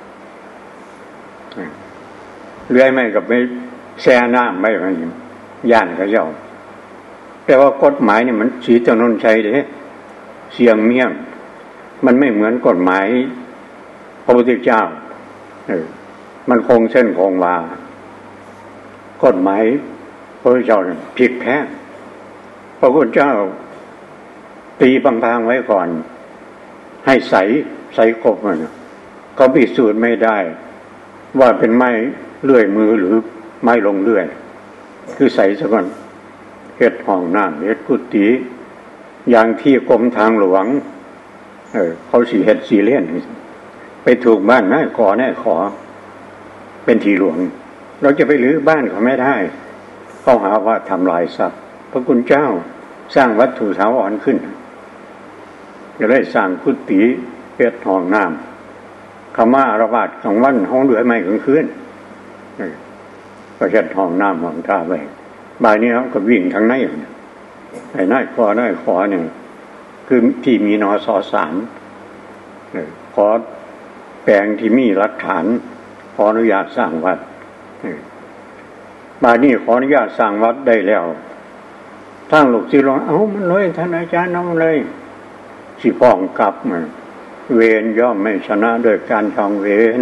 เลื่อยใหม่กับไปแช่น้ำไม่อะไรอย่างย่านกระเจ้าแต่ว่ากฎหมายเนี่ยมันสีถนนชัยเด้เสียงเมี่ยงมันไม่เหมือนกฎหมายพระพุทธเจ้าเออมันคงเส้นคงวากฎหมายพระพุทธเจ้าผิดแพ้พระพุทธเจ้าตีพังๆไว้ก่อนให้ใสใสกบมันก็พิสูจน์ไม่ได้ว่าเป็นไม้เลื่อยมือหรือไม้ลงเลื่อยคือใสซะก่อนเฮ็ดห้องน้ำเฮ็ดกุฏิอย่างที่กรมทางหลวงเออเขาสีเฮ็ดสีเล่นไปถูกบ้านนายขอนายขอเป็นที่หลวงเราจะไปรื้อบ้านเขาไม่ได้เขาหาว่าทำลายทรัพย์พระคุณเจ้าสร้างวัตถุถาวรขึ้นจะได้สร้างกุฏิเฮ็ดห้องน้ำขม่าระบาดของวันห้องเดือไม่กลางคืนก็เฮ็ดห้องน้ำห้องท่าไว้บ่ายนี้เขาก็วิ่งทางในไอ้นายขอนายขอเนี่ยคือที่มีนอสอสามขอแปลงที่มีหลักฐานขออนุญาตสร้างวัดบ่ายนี้ขออนุญาตสร้างวัดได้แล้วทางลูกศิษย์ลองเอามันเลยท่านอาจารย์เอามันเลยสิฟ้องกลับมาเวรย่อมไม่ชนะโดยการทำเวร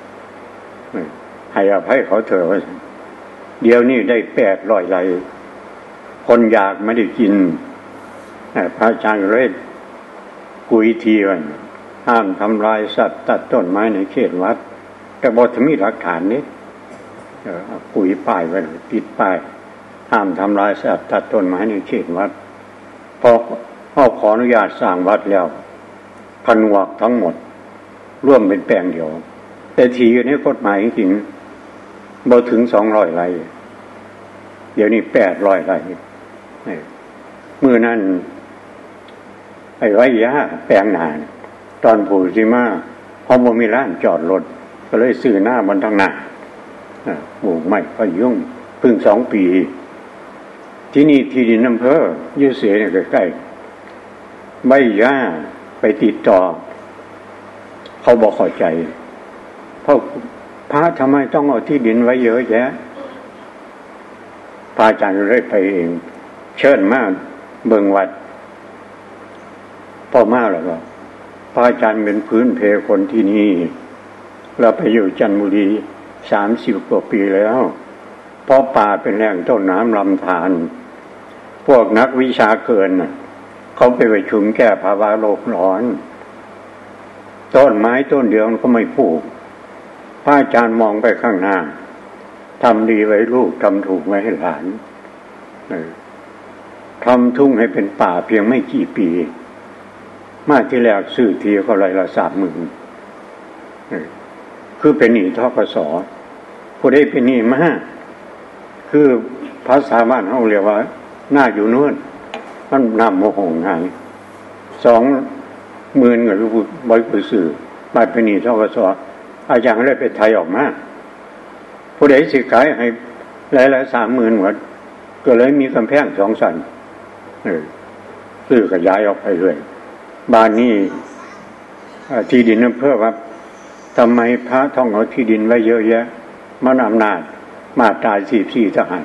ให้อภัยเขาเถอะเดี๋ยวนี้ได้แปดร้อยไร่คนอยากไม่ได้กินพระอาจารย์เลยกุยทีวันห้ามทำลายสัตว์ตัดต้นไม้ในเขตวัดแต่บทมีหลักฐานนี้กุยป้ายไว้ติดป้ายห้ามทำลายสัตว์ตัดต้นไม้ในเขตวัดพอพ่อขออนุญาตสร้างวัดแล้วผนวกทั้งหมดร่วมเป็นแปลงเดียวแต่ทีนี้กฎหมายจริงบ่ถึงสองร้อยไร่เดี๋ยวนี้แปดร้อยไร่มือนั้นไอ้ไว้ยาแปลงนานตอนปู่สิมาพอบ่มีร้านจอดรถก็เลยซื้อหน้าบนทางหน้าปลูกไม้พยุงเพิ่งสองปีที่นี่ที่ดินอำเภอยื้อเสียเนี่ยใกล้ๆใบหญ้าไปติดต่อเขาบอกเข้าใจเพราะพระทำไมต้องเอาที่ดินไว้เยอะแยะพระอาจารย์เลยไปเองเชิญมาเบิ่งวัดพอมาแล้วก็พระอาจารย์เป็นพื้นเพคนที่นี่เราไปอยู่จันทบุรีสามสิบกว่าปีแล้วเพราะป่าเป็นแหล่งต้นน้ำลำธารพวกนักวิชาเกินเขาไปประชุมแก้ภาวะโลกร้อนต้นไม้ต้นเดียวก็ไม่ปลูกพระอาจารย์มองไปข้างหน้าทำดีไว้ลูกทำถูกไว้ให้หลานทำทุ่งให้เป็นป่าเพียงไม่กี่ปีมาที่แรกซื้อทีก็ไรละสามหมื่นคือเป็นหนี้ทกส.ผู้ได้เป็นหนี้มากคือภาษาบ้านเขาเรียกว่าหน้าอยู่นู่นมันนำโมโหงไงสองหมื่นเงินบริษัทสื่อมาเป็นหนี้ทกส.อาจารย์เลยไปไทยออกมาผู้ใดสิขายให้หลายหลายสามหมื่นหมดก็เลยมีกำแพงสองสันซื้อขยายออกไปเลยบ้านนี้ที่ดินนั่นเพื่อว่าทำไมพระท่องเอาที่ดินไว้เยอะแยะมันอำนาจมาตราสี่สี่ทหาร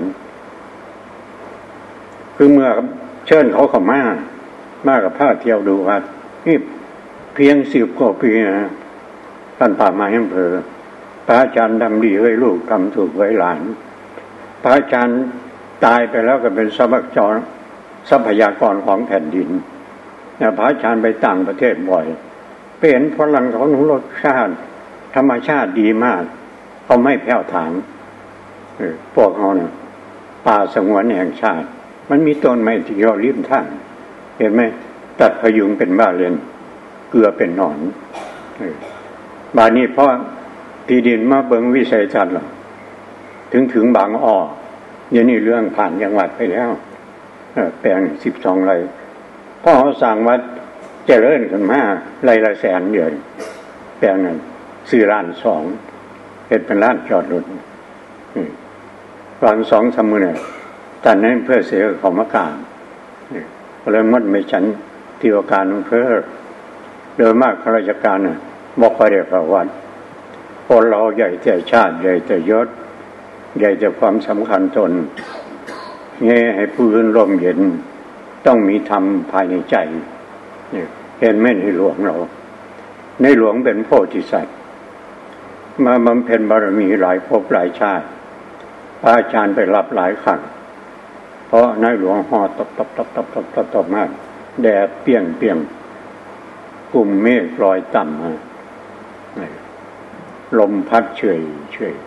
คือเมื่อเชิญเขาเข้ามามากับพระเที่ยวดูว่านี่เพียงสิบกว่าปีนะท่านป่าไม้อำเภอพระอาจารย์ดำดีไว้ลูกทำถูกไว้หลานพระอาจารย์ตายไปแล้วก็เป็นทรัพยากรทรัพยากรของแผ่นดินเนี่ยพระอาจารย์ไปต่างประเทศบ่อยเป็นฝรั่งเขาหนุนรสชาติธรรมชาติดีมากเขาไม่แผ่วถางพวกเขาเนี่ยป่าสงวนแห่งชาติมันมีต้นไม้ที่ยอดริมทางเห็นไหมตัดพยุงเป็นบ้าเรือนเกลือเป็นหนอนบาดนี้เพราะที่ดินมาเบิงวิสัยทัศน์หรอถึงถึงบางอ้ออย่างนี้เรื่องผ่านจังหวัดไปแล้วแปลงสิบสองไร่พ่อเขาสั่งวัดเจริญขึ้นมาไร่ละแสนเดียวแปลงนั้นสี่ล้านสองเห็นเป็นล้านจอดรถวางสองสามมือเนี่ยตอนนั้นเพื่อเสียของมะกามเริ่มมัดไม่ฉันที่ว่าการเพื่อโดยมากข้าราชการน่ะบอกไปเรียกวัดคนเราใหญ่แต่ชาติใหญ่แต่ยศใหญ่แต่ความสำคัญตนเงี้ยให้ผู้อื่นร่มเย็นต้องมีธรรมภายในใจเห็นไหมในหลวงเราในหลวงเป็นโพธิสัตว์มาบำเพ็ญบารมีหลายภพหลายชาติพระอาจารย์ไปรับหลายครั้งเพราะในหลวงห่อตบตบตบตบตบตบตบมากแดดเปียงเปียงกลุ่มเมฆลอยต่ำมาลมพัดเฉยเฉย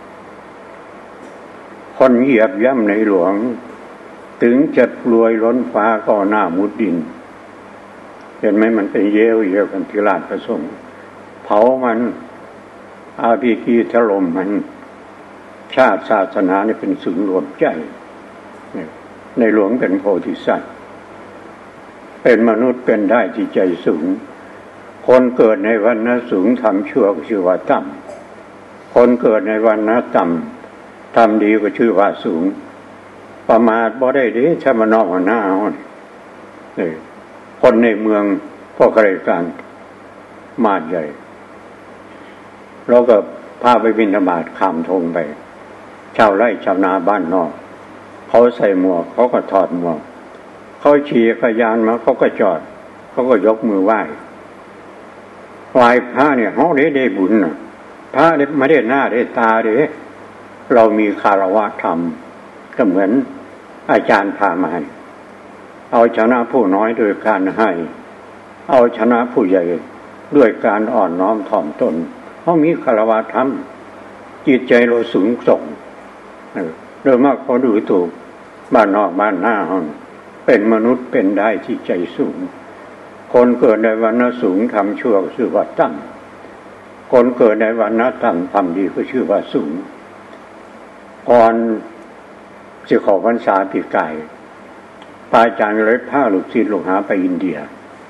คนเหยียบย่ำในหลวงถึงจะรวยล้นฟ้าก็หน้ามุดดินเห็นไหมมันเป็นเยวเยวกันที่ลาดประสงค์เผามันอาภิกีถล่มมันชาติศาสนาเนี่ยเป็นศูนย์รวมใจในหลวงเป็นโพธิสัตว์เป็นมนุษย์เป็นได้ที่ใจสูงคนเกิดในวันนั้นสูงทำชั่วก็ชื่อว่าต่ำคนเกิดในวันนั้นต่ำทำดีก็ชื่อว่าสูงประมาทบ่ได้เด้ถ้ามานอกหน้าเอาเนี่ยคนในเมืองพวกข้าราชการมาดใหญ่เราก็พาไปบิณฑบาตข้ามธงไปชาวไร่ชาวนาบ้านนอกเขาใส่หมวกเขาก็ถอดหมวกเขาขี่จักรยานมาเขาก็จอดเขาก็ยกมือไหว้ไหว้พระเนี่ยเขาได้ได้บุญนะพระได้ไม่ได้หน้าได้ตาเด้เรามีคารวะธรรมก็เหมือนอาจารย์พามาเอาชนะผู้น้อยโดยการให้เอาชนะผู้ใหญ่ด้วยการอ่อนน้อมถ่อมตนเพราะมีคารวะธรรมจิตใจเราสูงส่งโดยมากเขาดูถูกบ้านนอกบ้านหน้าห้องเป็นมนุษย์เป็นได้ที่ใจสูงคนเกิดในวันนั้นสูงทำชั่วก็ชื่อว่าต่ำคนเกิดในวันนั้นต่ำทำดีก็ชื่อว่าสูงก่อนจะขอพรรษาปีกายพระอาจารย์เลยพาลูกศิษย์ลูกหาไปอินเดีย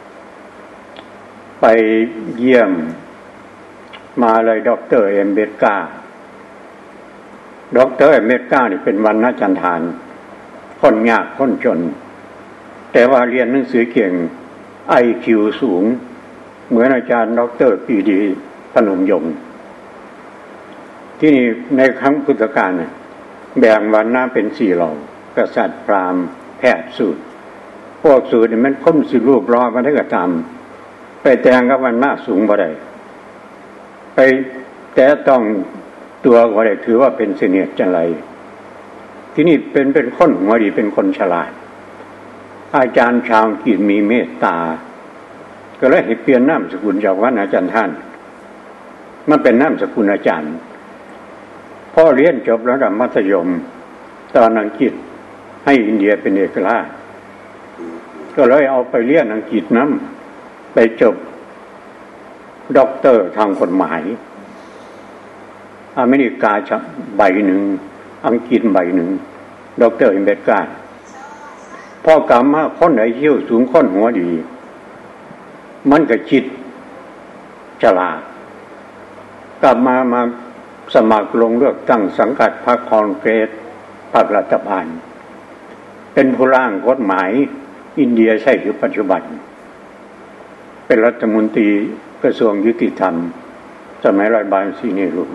ไปเยี่ยมมาเลยด็อกเตอร์เอมเบตกาด็อกเตอร์เอมเบตกานี่เป็นวรรณจันทานคนยากคนจนแต่ว่าเรียนหนังสือเก่ง ไอ คิว สูงเหมือนอาจารย์ด็อกเตอร์ปรีดีพนมยงค์ที่นี่ในครั้งพุทธกาลเนี่ยแบ่งวรรณะเป็นสี่เหล่ากษัตริย์พราหมณ์แพทย์สูตรพวกสูตรนี่มันค้นสิรูปรอมาได้ก็ตามไปแต่งกับวรรณะสูงบ่ได้ไปแต่ต้องตัวก็ได้ถือว่าเป็นเสนียดจันไรที่นี่เป็นเป็นคนหัวดีเป็นคนฉลาดอาจารย์ชาวอังกฤษมีเมตตาก็เลยให้เปลี่ยนนามสกุลจากว่าอาจารย์ท่านมันเป็นนามสกุลอาจารย์พ่อเรียนจบระดับมัธยมตอนอังกฤษให้อินเดียเป็นเอกราชก็เลยเอาไปเรียนอังกฤษน้ำไปจบด็อกเตอร์ทางกฎหมายอเมริกาจะใบหนึ่งอังกฤษใบหนึ่งด็อกเตอร์อิมเบตการพ่อกลับมาคนไหนเชี่ยวสูงคนหัวดีมันก็คิดฉลาดกลับมามาสมัครลงเลือกตั้งสังกัดพรรคคอนเกรสพรรครัฐบาลเป็นผู้ร่างกฎหมายอินเดียใช่อยู่ปัจจุบันเป็นรัฐมนตรีกระทรวงยุติธรรมสมัยรัฐบาลซีเนรู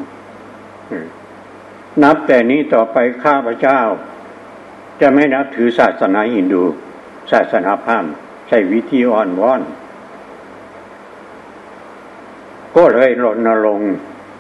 นับแต่นี้ต่อไปข้าพเจ้าจะไม่นับถือศาสนาฮินดูศาสนาพราหมณ์ใช้วิธีอ่อนวอนก็เลยรณรงค์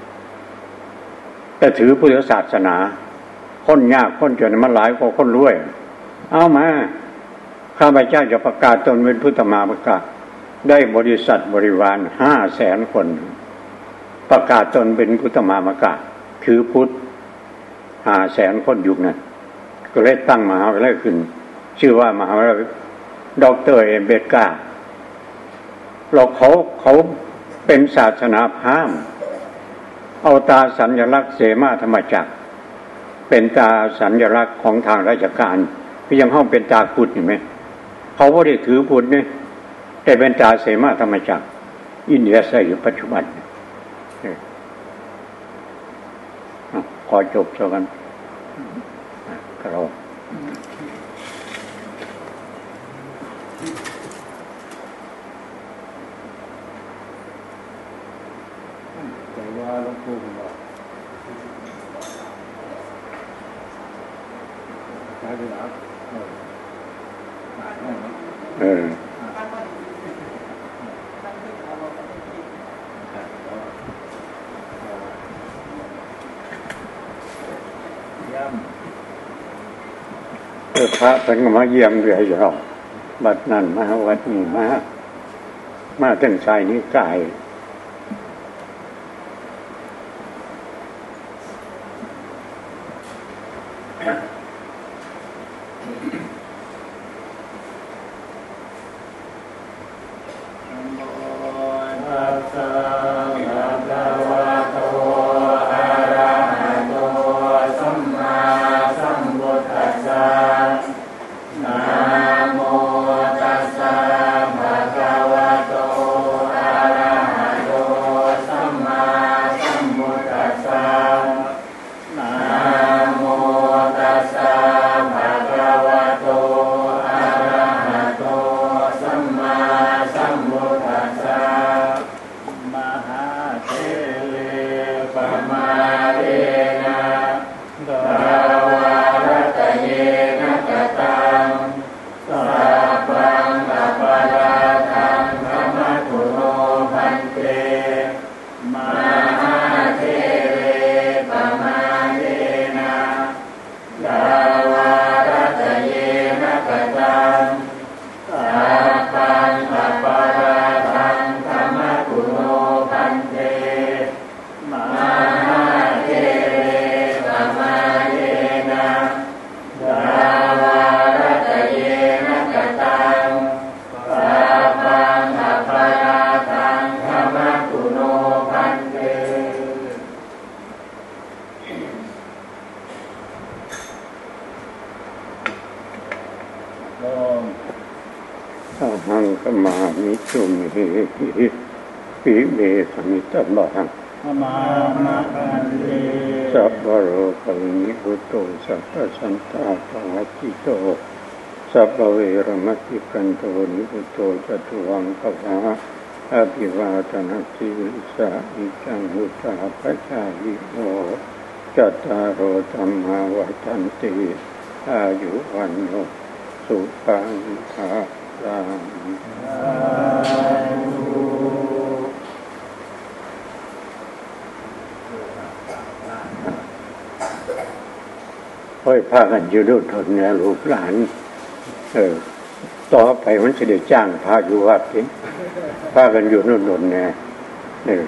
แต่ถือพุทธศาสนาคนยากคนจนมันหลายกว่าคนรวยเอามาข้าพเจ้าจะประกาศตนเป็นพุทธมามกะได้บริษัทบริวารห้าแสนคนประกาศตนเป็นพุทธมามกะคือพุทธห้าแสนคนยุคนั้นก็เลยตั้งมหาวิทยาลัยขึ้นชื่อว่ามหาวิทยาลัยด็อกเตอร์เอเบตกาเราเขาเขาเป็นศาสนาพราหมณ์เอาตาสัญลักษณ์เสมาธรรมจักรเป็นตาสัญลักษณ์ของทางราชการที่ยังห้องเป็นตาพุทธเห็นไหมเขาไม่ได้ถือพุทธนี่แต่เป็นตาเสมาธรรมจักรอินเดียใช้อยู่ปัจจุบันขอจบเท่ากันครับแต่ว่าหลวงปู่บอกใช่ไหมครับเออเออพระเป็นก็มาเยี่ยมเรื่อยอยู่หรอกบัดนั้นมาวัดนี้มามาถึงชายนิกายหังขมามิตุมิปิเมสมิตบังขมานะกันเตสัพพะโรกวินิพุตโตสัพพะสันตาภวัจิโตสัพพะเวรมติกันโตนิพุตโตจตุวังภวะอภิวาทนาสิวิสาอิจังหุตาปจายิโนจัตตารโอธัมมาวัฏันติอายุวันโนสุขังภาลังเยพากันอยู่ด้วยทนเนี่ยลูกหลานเออต่อไปมันจะได้จ้างพาอยู่วัดสิพากันอยู่นู่นนู่นเนี่ยเออ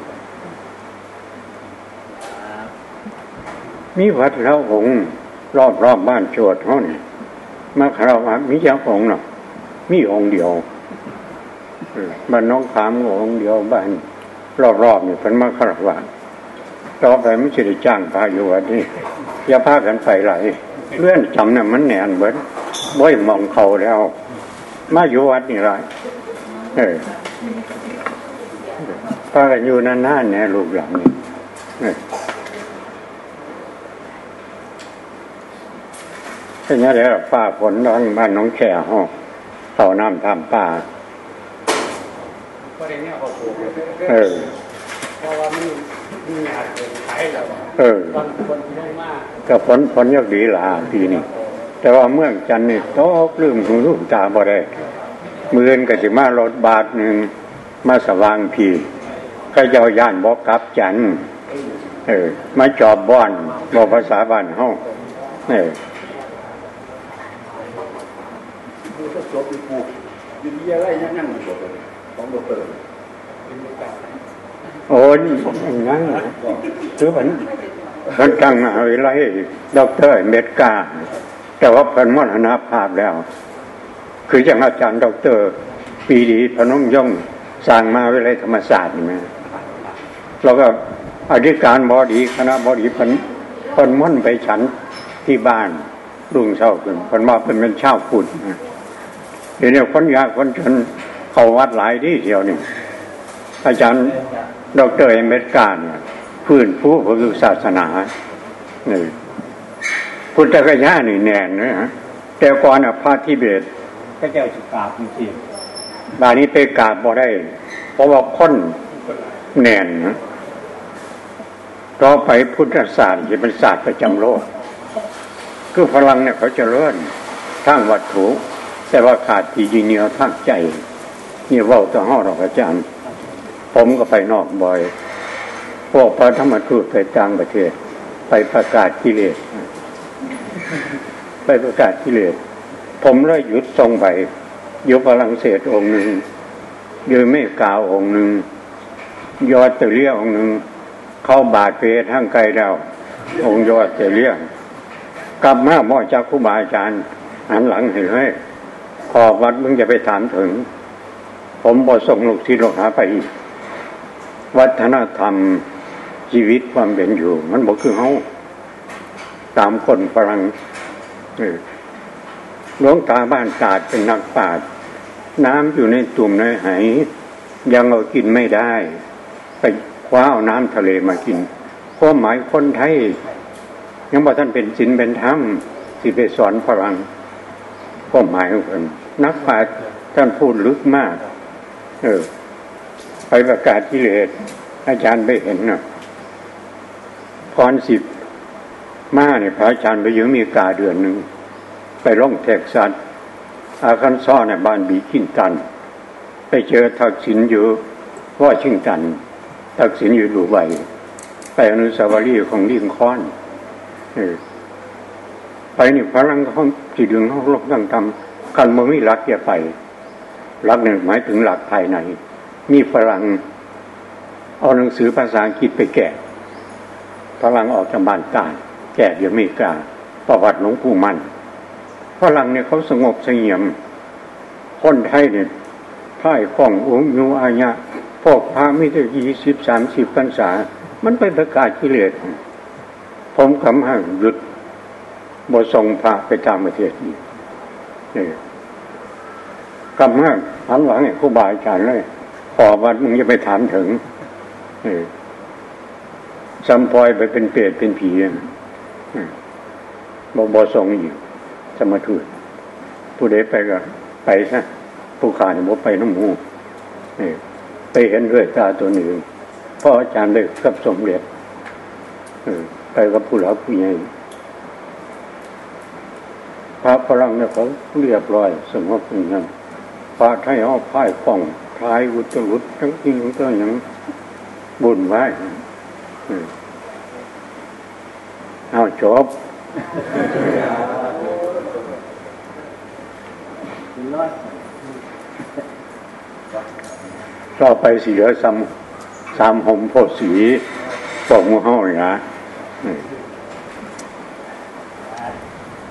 มีวัดแล้วองค์รอบรอบบ้านโจทย์เขาเนี่ยมาคารวะมีเจ้าองค์เนาะมีองค์เดียวบ้านน้องขามองค์เดียวบ้านรอบๆเนี่ยเป็นมาคารวะต่อไปไม่ใช่ได้จ้างพาอยู่วัดนี่อย่าพากันไปไหลเลื่อนจำเนี่ยมันแหนนเบิดบ่อยมองเขาแล้วมาอยู่วัดนี่ไรเออพากันอยู่นานๆเนี่ยลูกหลานนี่แค่นี้แหละป่าฝนร้อนบ้านน้องแข่ห้องเต่าน้ำทำป่าเออเพราะว่ามันมีอาจจะขายแล้วเออก็ฝนฝนยกดีหลาปีนี้แต่ว่าเมืองจันทร์นี่ตกลืมหูลูกตาบ่ได้มือเงินก็สิมารถบาทหนึ่งมาสว่างพีก็เจ้าย่านบอกกลับจันทร์เออมาจอบบ้านบอกภาษาบ้านเฮาเออจบอีกปูวิทยาลัยยังยังอยู่เลยของดรโอ้ยยังคือมันมันตั้งมหาวิทยาลัยดอกเตอร์เมดกาแต่ว่าเพิ่นมรณภาพแล้วคืออย่างอาจารย์ดอกเตอร์ปีดีพนมยงค์สร้างมหาวิทยาลัยธรรมศาสตร์นี่มั้ยแล้วก็อธิการบดีคณะบดีเพิ่นเพิ่นม่วนไปฉันที่บ้านรุ่งเช้าขึ้นเพิ่นว่าเพิ่นเป็นชาวพุทธเดี๋ยวนี้คนยากคนจนเข้าวัดหลายที่เดียวนี่อาจารย์ดอกเตอร์เอเมริกาเนี่ยฟื้นฟูพระพุทธศาสนานี่พุทธกยานี่แน่นนะฮะแต่ก่อนน่ะพระทิเบตพระเจ้าสิกราบจริงๆบาดนี้ไปกราบบ่ได้เพราะว่าคนแน่นนะต่อไปพุทธศาสตร์จะเป็นศาสตร์ประจำโลกคือพลังเนี่ยเขาจะเลื่อนทางวัตถุแต่ว่าขาดที่ยีเนียวทางใจนี่เว้าต่อห้อหรอกอาจารย์ผมก็ไปนอกบ่อยพวกพระธรรมทูตไปต่างประเทศไปประกาศกิเลสไปประกาศกิเลสผมเลยหยุดทรงไปอยู่ฝรั่งเศสองค์หนึ่งอยู่อเมริกาองค์หนึ่งยอดเตเลียองค์หนึ่งเข้าบาดเพทางไกลแล้วองค์ยอดเตเลียกลับมาหม้อจากครูบาอาจารย์หันหลังเห็นไหมขอวัดมึงจะไปถามถึงผมบ่ส่งลูกที่ลูกหาไปอีกวัฒนธรรมชีวิตความเป็นอยู่มันบ่คือเฮาตามคนฝรั่งหลวงตาบ้านตาดเป็นนักปราชญ์น้ำอยู่ในตุ่มในไหยังเอากินไม่ได้ไปคว้าเอาน้ำทะเลมากินความหมายคนไทยยังบ่ท่านเป็นศีลเป็นธรรมสิไปสอนฝรั่งความหมายของเพิ่นนักปราชญ์ท่านพูดลึกมากเออไปประกาศกิเลสอาจารย์ไปเห็นน่ะพรสิบมาเนี่ยพระอาจารย์ไปอยู่อเมริกาเดือนหนึ่งไปล่องเท็กซัสอาคันซ่อเนี่ยบ้านบีคินตันไปเจอทักษิณอยู่วอชิงตันทักษิณอยู่ดูไบไปอนุสาวรีย์ของลิงคอล์นเออไปนี่พลังเขาจิตดึงเขาลบตั้งทำกันมันไม่รักอย่าไปรักเนี่ยหมายถึงหลักภายในมีฝรั่งเอาหนังสือภาษาอังกฤษไปแกะฝรั่งออกจากบ้านตาดแกะอยู่อเมริกาประวัติหลวงปู่มั่นฝรั่งเนี่ยเขาสงบเสงี่ยมคนไทยเนี่ยพ่ายข้องอุ้มยูอาญะพวกพระไม่ได้ยี่สิบสามสิบพรรษามันไปประกาศกิเลสผมคำให้หยุดบ่ส่งพระไปตามประเทศนี้นี่กำลังหันหลังให้ครูบาอาจารย์เลยขอวัดมึงจะไปถามถึงนี่สัมพอยไปเป็นเปรตเป็นผีบ่บ่ส่งอีกสมทูตผู้ใดไปก็ไปซะผู้ขาเนี่ยบ่ไปน้ำหมูนี่ไปเห็นด้วยตาตัวหนึ่งพ่ออาจารย์ได้กับสมเด็จไปกับผู้หลักผู้ใหญ่พระฝรั่งเนี่ยเขาเรียบร้อยสงบอย่างนั้นพระไทยเอาพ่ายป้องพายอุตรุดทั้งจริงก็ยังบุญไว้เอาจบต่อไปสีเหลือสามสามหมโพธิ์สีพวกมูเฮาเนี่ยนะ